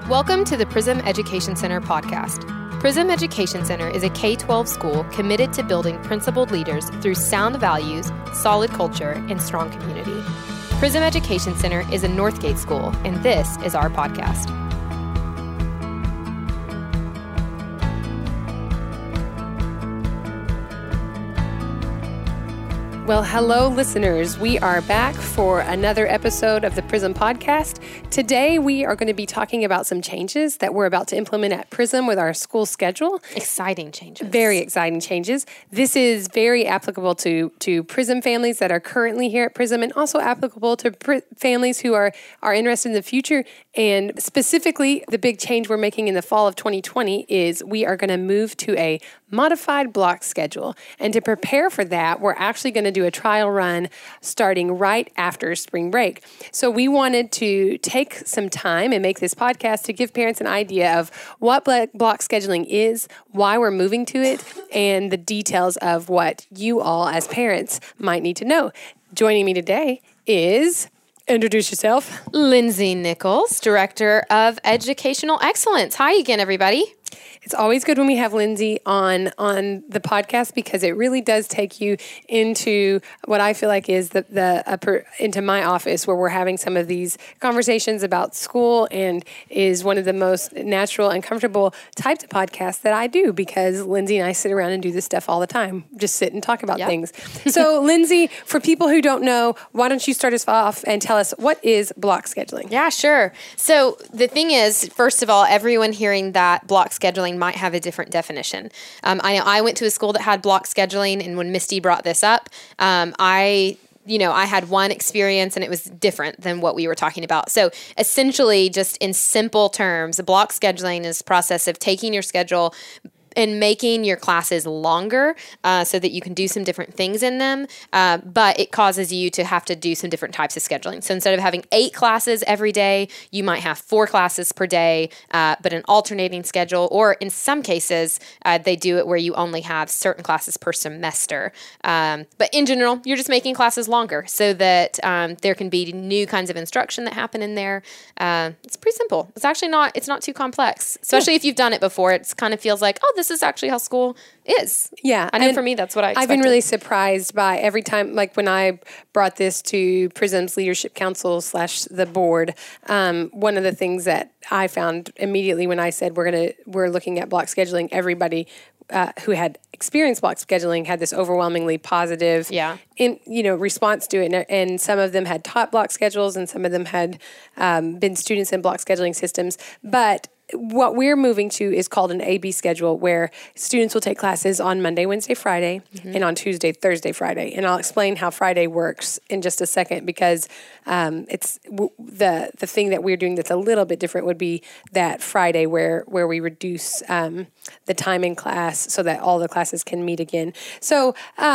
Welcome to the Prism Education Center podcast. Prism Education Center is a K-12 school committed to building principled leaders through sound values, solid culture, and strong community. Prism Education Center is a Northgate school, and this is our podcast. Well, hello, listeners. We are back for another episode of the Prism Podcast. Today, we are going to be talking about some changes that we're about to implement at Prism with our school schedule. Exciting changes. Very exciting changes. This is very applicable to Prism families that are currently here at Prism, and also applicable to families who are interested in the future. And specifically, the big change we're making in the fall of 2020 is we are going to move to a modified block schedule. And to prepare for that, we're actually going to do a trial run starting right after spring break. So we wanted to take some time and make this podcast to give parents an idea of what block scheduling is, why we're moving to it, and the details of what you all as parents might need to know. Joining me today is... Introduce yourself. Lindsay Nichols, Director of Educational Excellence. Hi again, everybody. It's always good when we have Lindsay on the podcast because it really does take you into what I feel like is into my office where we're having some of these conversations about school, and is one of the most natural and comfortable types of podcasts that I do because Lindsay and I sit around and do this stuff all the time, just sit and talk about things. So Lindsay, for people who don't know, why don't you start us off and tell us what is block scheduling? Yeah, sure. So the thing is, first of all, everyone hearing that block scheduling might have a different definition. I know I went to a school that had block scheduling, and when Misty brought this up, I had one experience and it was different than what we were talking about. So essentially, just in simple terms, block scheduling is the process of taking your schedule and making your classes longer so that you can do some different things in them, but it causes you to have to do some different types of scheduling. So instead of having 8 classes every day, you might have 4 classes per day, but an alternating schedule, or in some cases, they do it where you only have certain classes per semester. But in general, you're just making classes longer so that there can be new kinds of instruction that happen in there. It's pretty simple. It's not too complex, especially if you've done it before. It kind of feels like, oh, this is actually how school is. Yeah. I know for me, that's what I expected. I've been really surprised by every time, like when I brought this to Prism's Leadership Council / the board, one of the things that I found immediately when I said we're looking at block scheduling, everybody who had experienced block scheduling had this overwhelmingly positive response to it. And some of them had taught block schedules, and some of them had been students in block scheduling systems. But what we're moving to is called an AB schedule, where students will take classes on Monday, Wednesday, Friday, and on Tuesday, Thursday, Friday. And I'll explain how Friday works in just a second, because it's the thing that we're doing that's a little bit different would be that Friday where we reduce the time in class so that all the classes can meet again. So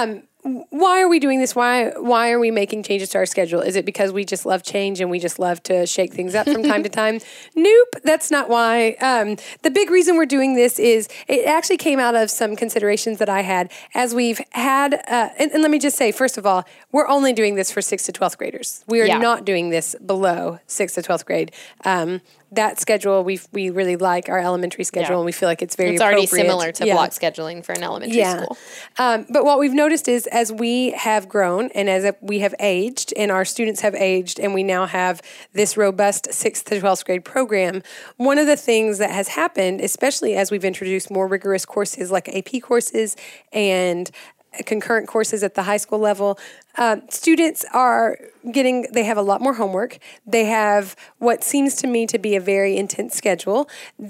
why are we doing this? Why are we making changes to our schedule? Is it because we just love change and we just love to shake things up from time to time? Nope, that's not why. The big reason we're doing this is it actually came out of some considerations that I had as we've had, and let me just say, first of all, we're only doing this for 6th to 12th graders. We are not doing this below 6th to 12th grade. That schedule, we really like our elementary schedule, and we feel like it's very appropriate. It's already similar to block scheduling for an elementary school. But what we've noticed is as we have grown and as we have aged and our students have aged and we now have this robust 6th to 12th grade program, one of the things that has happened, especially as we've introduced more rigorous courses like AP courses and concurrent courses at the high school level, students they have a lot more homework. They have what seems to me to be a very intense schedule.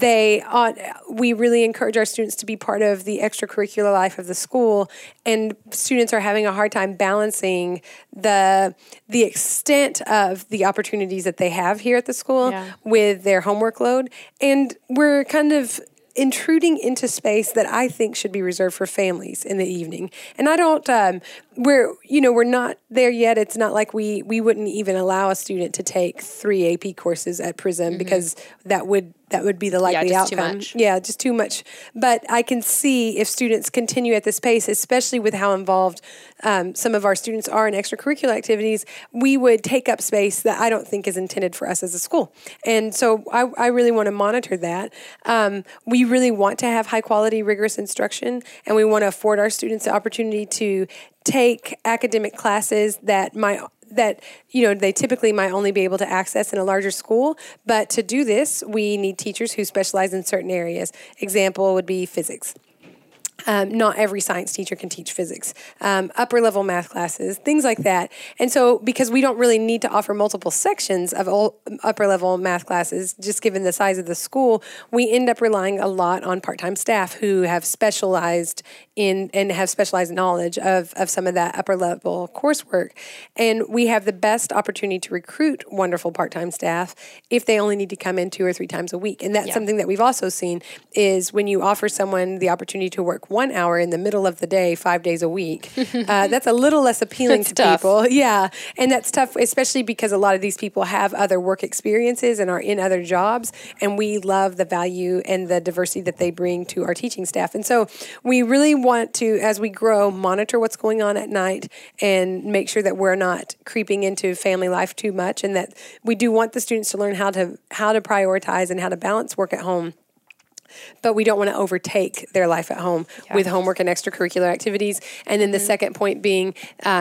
We really encourage our students to be part of the extracurricular life of the school, and students are having a hard time balancing the extent of the opportunities that they have here at the school with their homework load. And we're kind of intruding into space that I think should be reserved for families in the evening. And I don't we're not there yet. It's not like we wouldn't even allow a student to take 3 AP courses at Prism because that would be the likely just too outcome. much. Yeah, just too much. But I can see if students continue at this pace, especially with how involved some of our students are in extracurricular activities, we would take up space that I don't think is intended for us as a school. And so I really want to monitor that. We really want to have high quality, rigorous instruction, and we want to afford our students the opportunity to take academic classes that they typically might only be able to access in a larger school. But to do this, we need teachers who specialize in certain areas. Example would be physics. Not every science teacher can teach physics, upper level math classes, things like that. And so because we don't really need to offer multiple sections of upper level math classes, just given the size of the school, we end up relying a lot on part-time staff who have specialized in and have specialized knowledge of some of that upper level coursework. And we have the best opportunity to recruit wonderful part-time staff if they only need to come in 2 or 3 times a week. And that's something that we've also seen is when you offer someone the opportunity to work 1 hour in the middle of the day, 5 days a week, that's a little less appealing to tough. people. Yeah. And that's tough, especially because a lot of these people have other work experiences and are in other jobs. And we love the value and the diversity that they bring to our teaching staff. And so we really want to, as we grow, monitor what's going on at night and make sure that we're not creeping into family life too much, and that we do want the students to learn how to prioritize and how to balance work at home. But we don't want to overtake their life at home with homework and extracurricular activities. And then the second point being,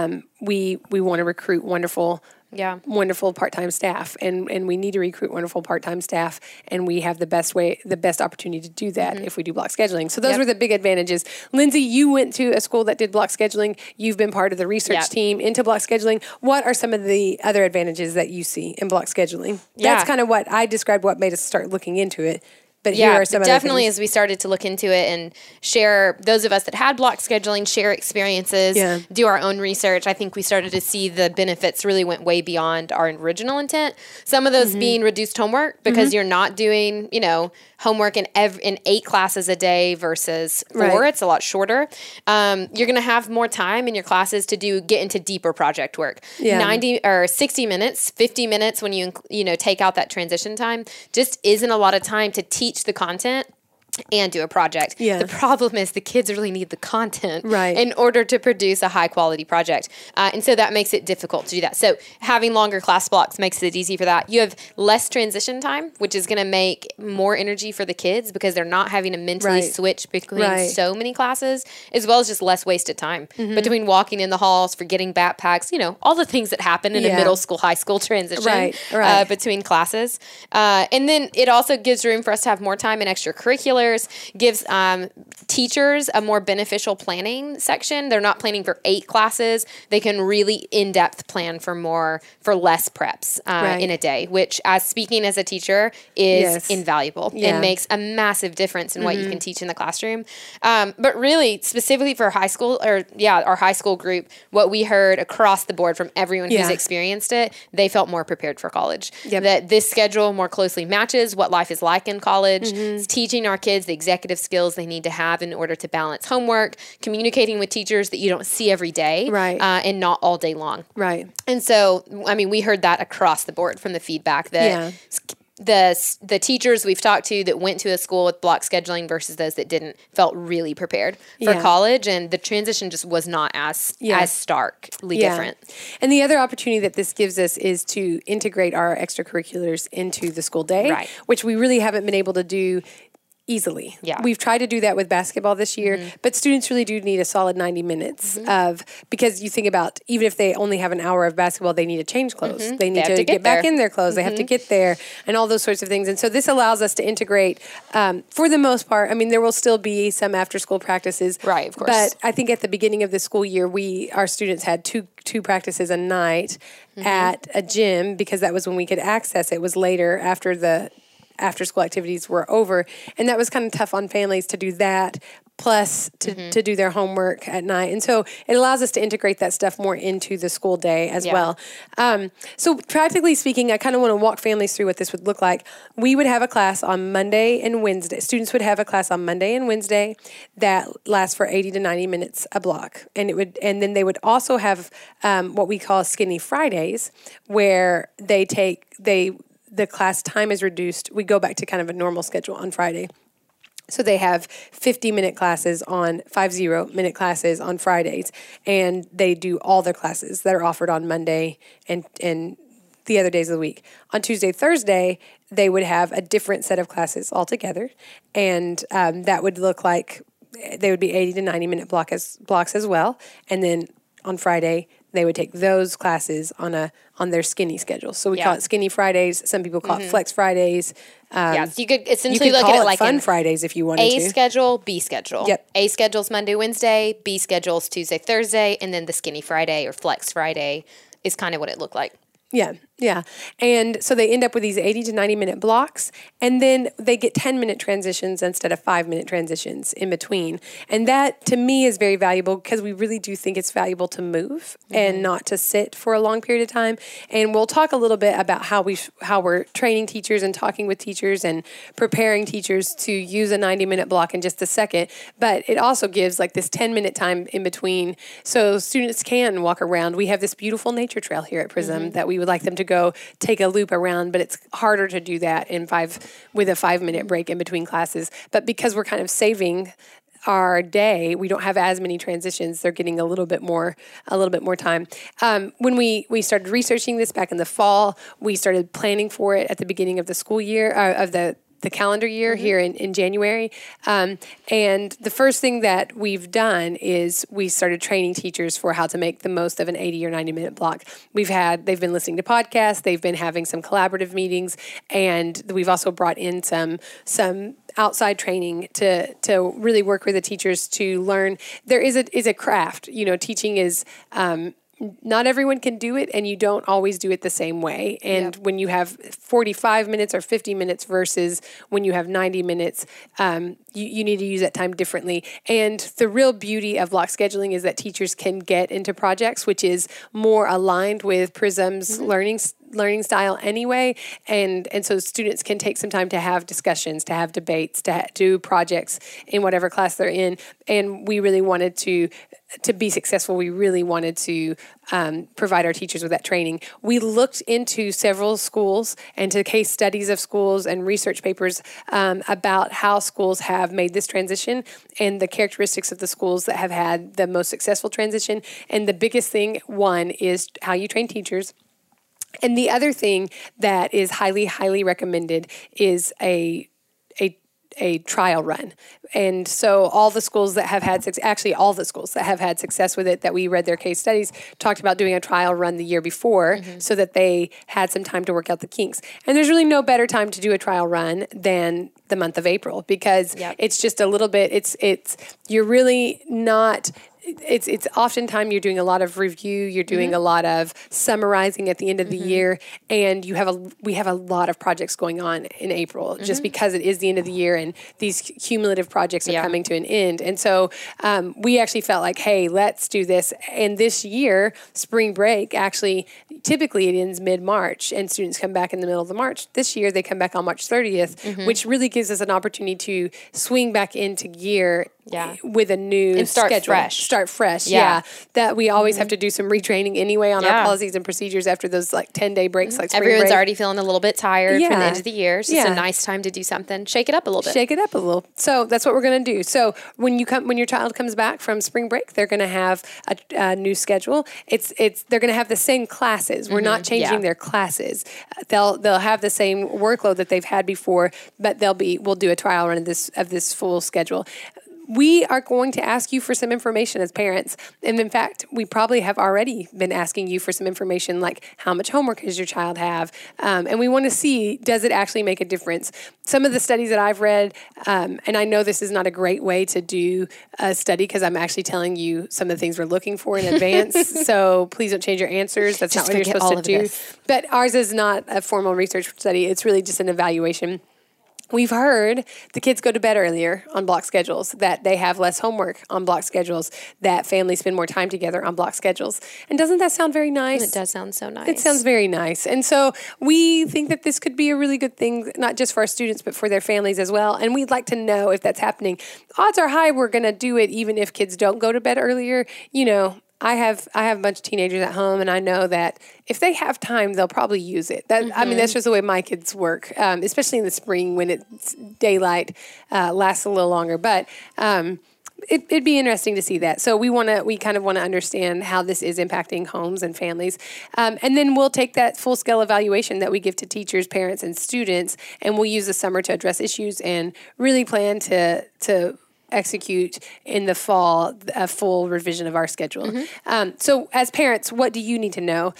we want to recruit wonderful part-time staff, and we need to recruit wonderful part-time staff, and we have the best opportunity to do that if we do block scheduling. So those were the big advantages. Lindsay, you went to a school that did block scheduling. You've been part of the research team into block scheduling. What are some of the other advantages that you see in block scheduling? That's kind of what I described, what made us start looking into it. But here are some definitely as we started to look into it and share, those of us that had block scheduling, share experiences, do our own research, I think we started to see the benefits really went way beyond our original intent. Some of those being reduced homework because you're not doing, homework in 8 classes a day versus 4. Right. It's a lot shorter. You're going to have more time in your classes to get into deeper project work. 90 or 60 minutes, 50 minutes when you take out that transition time just isn't a lot of time to teach the content and do a project. The problem is the kids really need the content in order to produce a high quality project. And so that makes it difficult to do that. So having longer class blocks makes it easy for that. You have less transition time, which is going to make more energy for the kids because they're not having to mentally switch between so many classes, as well as just less wasted time between walking in the halls, forgetting backpacks, all the things that happen in a middle school, high school transition between classes. And then it also gives room for us to have more time in extracurricular, gives teachers a more beneficial planning section. They're not planning for 8 classes. They can really in-depth plan for less preps in a day, which speaking as a teacher is invaluable. It makes a massive difference in what you can teach in the classroom. But really, specifically for high school, our high school group, what we heard across the board from everyone who's experienced it, they felt more prepared for college. That this schedule more closely matches what life is like in college. It's teaching our kids the executive skills they need to have in order to balance homework, communicating with teachers that you don't see every day, and not all day long. And so, we heard that across the board from the feedback that the teachers we've talked to that went to a school with block scheduling versus those that didn't felt really prepared for college, and the transition just was not as starkly different. And the other opportunity that this gives us is to integrate our extracurriculars into the school day, which we really haven't been able to do easily. We've tried to do that with basketball this year, but students really do need a solid 90 minutes because you think about, even if they only have an hour of basketball, they need to change clothes. They need to get back in their clothes. They have to get there and all those sorts of things. And so this allows us to integrate, for the most part, there will still be some after school practices. Of course. But I think at the beginning of the school year, our students had two practices a night at a gym because that was when we could access it. It was later after after school activities were over. And that was kind of tough on families to do that, plus to do their homework at night. And so it allows us to integrate that stuff more into the school day as well. So practically speaking, I kind of want to walk families through what this would look like. We would have a class on Monday and Wednesday. Students would have a class on Monday and Wednesday that lasts for 80 to 90 minutes a block. And then they would also have what we call Skinny Fridays, where the class time is reduced. We go back to kind of a normal schedule on Friday. So they have 50-minute classes on 50-minute classes on Fridays, and they do all their classes that are offered on Monday and the other days of the week. On Tuesday, Thursday, they would have a different set of classes altogether, and that would look like they would be 80 to 90-minute blocks as well. And then on Friday, they would take those classes on their skinny schedule. So we call it Skinny Fridays. Some people call it Flex Fridays. So you could essentially look at it like Fun Fridays if you wanted to. A schedule, B schedule. Yep. A schedule's Monday, Wednesday. B schedule's Tuesday, Thursday. And then the Skinny Friday or Flex Friday is kind of what it looked like. Yeah. And so they end up with these 80 to 90-minute blocks, and then they get 10-minute transitions instead of 5-minute transitions in between. And that, to me, is very valuable because we really do think it's valuable to move and not to sit for a long period of time. And we'll talk a little bit about how we're training teachers and talking with teachers and preparing teachers to use a 90-minute block in just a second. But it also gives like this 10-minute time in between so students can walk around. We have this beautiful nature trail here at Prism that we would like them to go take a loop around, but it's harder to do that with a 5-minute break in between classes. But because we're kind of saving our day, we don't have as many transitions. They're getting a little bit more time. When we started researching this back in the fall, we started planning for it at the beginning of the school year, of the calendar year here in January. And the first thing that we've done is we started training teachers for how to make the most of an 80 or 90-minute block. They've been listening to podcasts, they've been having some collaborative meetings, and we've also brought in some outside training to really work with the teachers to learn. There is a craft. Teaching is not everyone can do it, and you don't always do it the same way. And when you have 45 minutes or 50 minutes versus when you have 90 minutes, you need to use that time differently. And the real beauty of block scheduling is that teachers can get into projects which is more aligned with Prism's learning style anyway. And so students can take some time to have discussions, to have debates, to do projects in whatever class they're in. And we really wanted to be successful, we really wanted to provide our teachers with that training. We looked into several schools and to case studies of schools and research papers about how schools have made this transition and the characteristics of the schools that have had the most successful transition. And the biggest thing, one, is how you train teachers. And the other thing that is highly, highly recommended is a trial run. And so all the schools that have had success with it, that we read their case studies, talked about doing a trial run the year before so that they had some time to work out the kinks. And there's really no better time to do a trial run than the month of April because it's just a little bit, you're really not... It's oftentimes you're doing a lot of review, you're doing a lot of summarizing at the end of the year, and we have a lot of projects going on in April just because it is the end of the year and these cumulative projects are coming to an end. And so we actually felt like, hey, let's do this. And this year, spring break, actually, typically it ends mid-March and students come back in the middle of the March. This year they come back on March 30th, which really gives us an opportunity to swing back into gear with a new and start schedule. Start fresh. Yeah. That we always have to do some retraining anyway on our policies and procedures after those like 10-day breaks like spring Everyone's break. already feeling a little bit tired from the end of the year. So it's a nice time to do something. Shake it up a little bit. Shake it up a little. So that's what we're going to do. So when your child comes back from spring break, they're going to have a new schedule. They're going to have the same classes. We're not changing their classes. They'll have the same workload that they've had before, but we'll do a trial run of this full schedule. We are going to ask you for some information as parents. And in fact, we probably have already been asking you for some information like how much homework does your child have? And we want to see, does it actually make a difference? Some of the studies that I've read, and I know this is not a great way to do a study because I'm actually telling you some of the things we're looking for in advance. So please don't change your answers. That's not what you're supposed to do. But ours is not a formal research study. It's really just an evaluation. We've heard the kids go to bed earlier on block schedules, that they have less homework on block schedules, that families spend more time together on block schedules. And doesn't that sound very nice? It does sound so nice. It sounds very nice. And so we think that this could be a really good thing, not just for our students, but for their families as well. And we'd like to know if that's happening. Odds are high we're going to do it even if kids don't go to bed earlier. You know, I have a bunch of teenagers at home, and I know that if they have time, they'll probably use it. I mean, that's just the way my kids work, especially in the spring when it's daylight lasts a little longer. But it'd be interesting to see that. So we kind of want to understand how this is impacting homes and families, and then we'll take that full scale evaluation that we give to teachers, parents, and students, and we'll use the summer to address issues and really plan to execute in the fall a full revision of our schedule. So as parents, what do you need to know?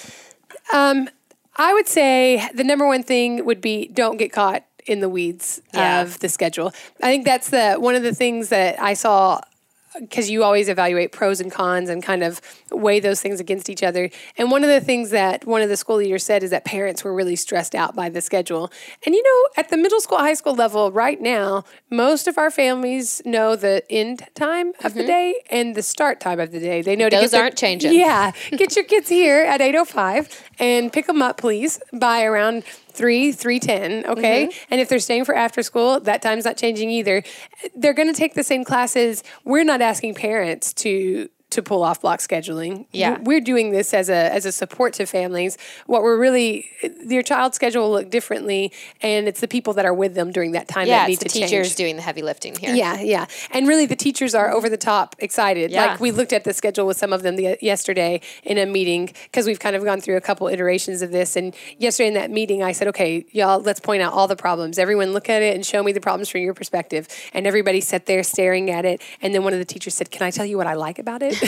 I would say the number one thing would be don't get caught in the weeds of the schedule. I think that's one of the things that I saw, because you always evaluate pros and cons and kind of weigh those things against each other. And one of the things that one of the school leaders said is that parents were really stressed out by the schedule. And you know, at the middle school, high school level right now, most of our families know the end time of the day and the start time of the day. They know those aren't changing. Yeah. Get your kids here at 8:05 and pick them up, please, by around 3:10, okay? And if they're staying for after school, that time's not changing either. They're going to take the same classes. We're not asking parents to pull off block scheduling. Yeah. We're doing this as a support to families. What we're really, your child's schedule will look differently, and it's the people that are with them during that time that need to change. Yeah, it's the teachers doing the heavy lifting here. Yeah. And really the teachers are over the top excited. Yeah. Like we looked at the schedule with some of them yesterday in a meeting, because we've kind of gone through a couple iterations of this. And yesterday in that meeting, I said, okay, y'all, let's point out all the problems. Everyone look at it and show me the problems from your perspective. And everybody sat there staring at it. And then one of the teachers said, can I tell you what I like about it?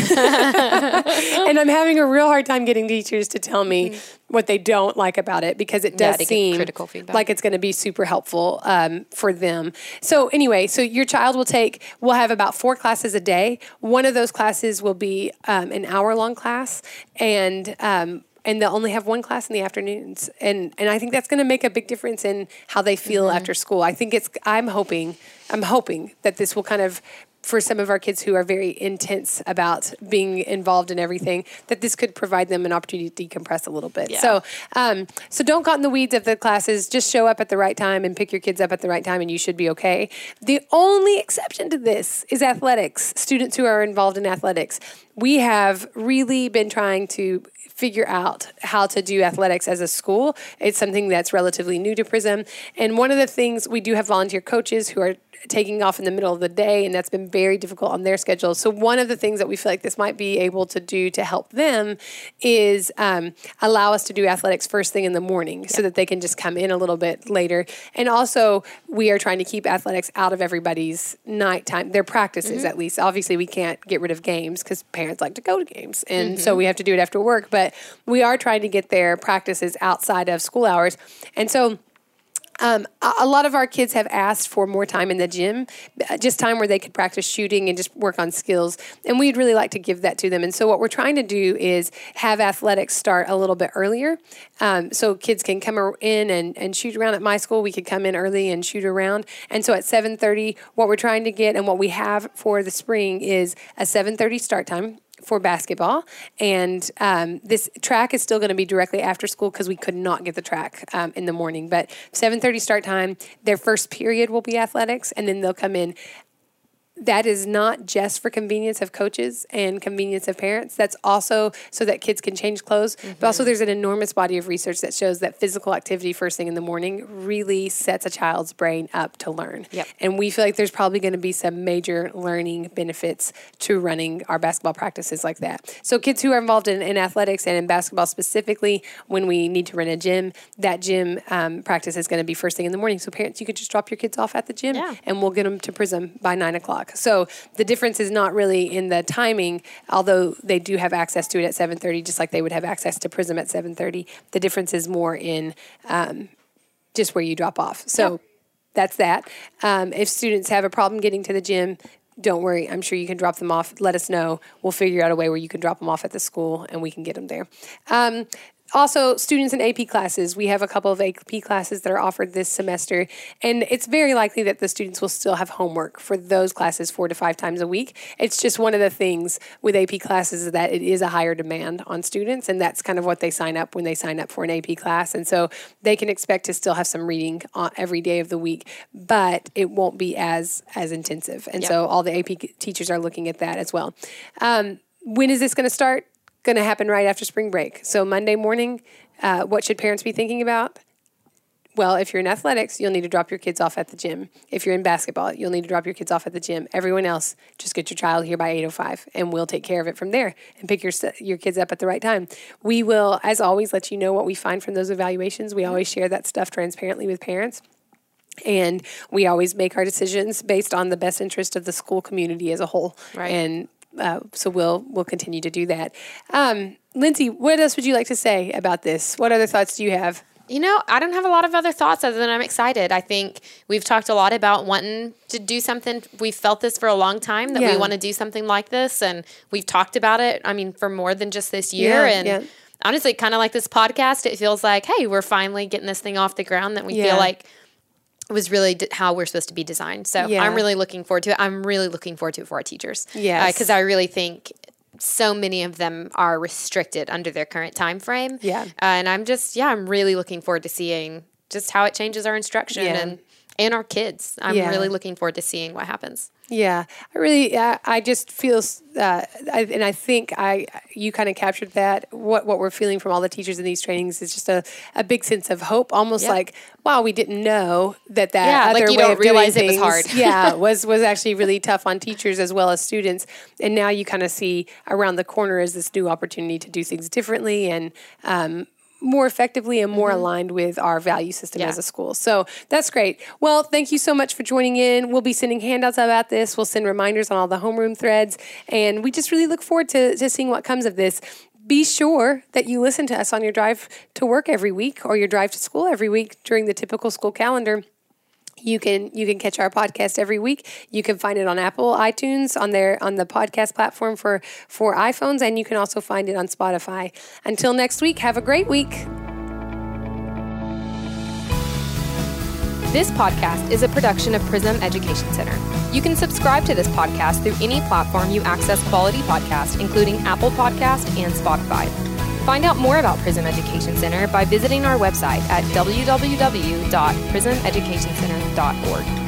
And I'm having a real hard time getting teachers to tell me what they don't like about it, because it does seem critical feedback, like it's going to be super helpful for them. So anyway, so your child will have about 4 classes a day. One of those classes will be an hour-long class, and they'll only have one class in the afternoons. And I think that's going to make a big difference in how they feel after school. I think I'm hoping that this will kind of, for some of our kids who are very intense about being involved in everything, that this could provide them an opportunity to decompress a little bit. Yeah. So don't get in the weeds of the classes. Just show up at the right time and pick your kids up at the right time, and you should be okay. The only exception to this is athletics, students who are involved in athletics. We have really been trying to figure out how to do athletics as a school. It's something that's relatively new to PRISM. And one of the things, we do have volunteer coaches who are taking off in the middle of the day, and that's been very difficult on their schedule. So one of the things that we feel like this might be able to do to help them is allow us to do athletics first thing in the morning, so that they can just come in a little bit later. And also, we are trying to keep athletics out of everybody's nighttime, their practices at least. Obviously, we can't get rid of games because parents like to go to games, and so we have to do it after work. But we are trying to get their practices outside of school hours. And so a lot of our kids have asked for more time in the gym, just time where they could practice shooting and just work on skills. And we'd really like to give that to them. And so what we're trying to do is have athletics start a little bit earlier. So kids can come in and shoot around. At my school, we could come in early and shoot around. And so at 7:30, what we're trying to get and what we have for the spring is a 7:30 start time for basketball. And this track is still going to be directly after school because we could not get the track in the morning. But 7:30 start time, their first period will be athletics, and then they'll come in. That is not just for convenience of coaches and convenience of parents. That's also so that kids can change clothes. But also there's an enormous body of research that shows that physical activity first thing in the morning really sets a child's brain up to learn. Yep. And we feel like there's probably going to be some major learning benefits to running our basketball practices like that. So kids who are involved in athletics and in basketball specifically, when we need to run a gym, that gym practice is going to be first thing in the morning. So parents, you could just drop your kids off at the gym and we'll get them to PRISM by 9 o'clock. So the difference is not really in the timing, although they do have access to it at 7:30, just like they would have access to PRISM at 7:30. The difference is more in just where you drop off. So that's that. If students have a problem getting to the gym, don't worry. I'm sure you can drop them off. Let us know. We'll figure out a way where you can drop them off at the school and we can get them there. Also, students in AP classes. We have a couple of AP classes that are offered this semester, and it's very likely that the students will still have homework for those classes 4 to 5 times a week. It's just one of the things with AP classes is that it is a higher demand on students, and that's kind of what they sign up when they sign up for an AP class. And so they can expect to still have some reading every day of the week, but it won't be as intensive. And so all the AP teachers are looking at that as well. When is this going to start? Going to happen right after spring break. So Monday morning, what should parents be thinking about? Well, if you're in athletics, you'll need to drop your kids off at the gym. If you're in basketball, you'll need to drop your kids off at the gym. Everyone else, just get your child here by 8:05, and we'll take care of it from there and pick your kids up at the right time. We will, as always, let you know what we find from those evaluations. We always share that stuff transparently with parents. And we always make our decisions based on the best interest of the school community as a whole. Right. And so we'll continue to do that. Lindsay, what else would you like to say about this? What other thoughts do you have? I don't have a lot of other thoughts other than I'm excited. I think we've talked a lot about wanting to do something. We've felt this for a long time that we want to do something like this, and we've talked about it, for more than just this year. Honestly, kind of like this podcast, it feels like, hey, we're finally getting this thing off the ground that we feel like it was really how we're supposed to be designed. So I'm really looking forward to it. I'm really looking forward to it for our teachers. Yes. Because I really think so many of them are restricted under their current time frame. Yeah. And I'm really looking forward to seeing just how it changes our instruction and our kids. I'm really looking forward to seeing what happens. Yeah, I just feel, and I think you kind of captured that. What we're feeling from all the teachers in these trainings is just a big sense of hope, almost like, wow, we didn't know that other like you way don't of doing realize things, it was hard. was actually really tough on teachers as well as students. And now you kind of see around the corner is this new opportunity to do things differently and more effectively and more aligned with our value system as a school. So that's great. Well, thank you so much for joining in. We'll be sending handouts about this. We'll send reminders on all the homeroom threads. And we just really look forward to seeing what comes of this. Be sure that you listen to us on your drive to work every week or your drive to school every week during the typical school calendar. You can catch our podcast every week. You can find it on Apple iTunes on the podcast platform for iPhones, and you can also find it on Spotify. Until next week, have a great week. This podcast is a production of Prism Education Center. You can subscribe to this podcast through any platform you access quality podcasts, including Apple Podcast and Spotify. Find out more about Prism Education Center by visiting our website at www.prismeducationcenter.org.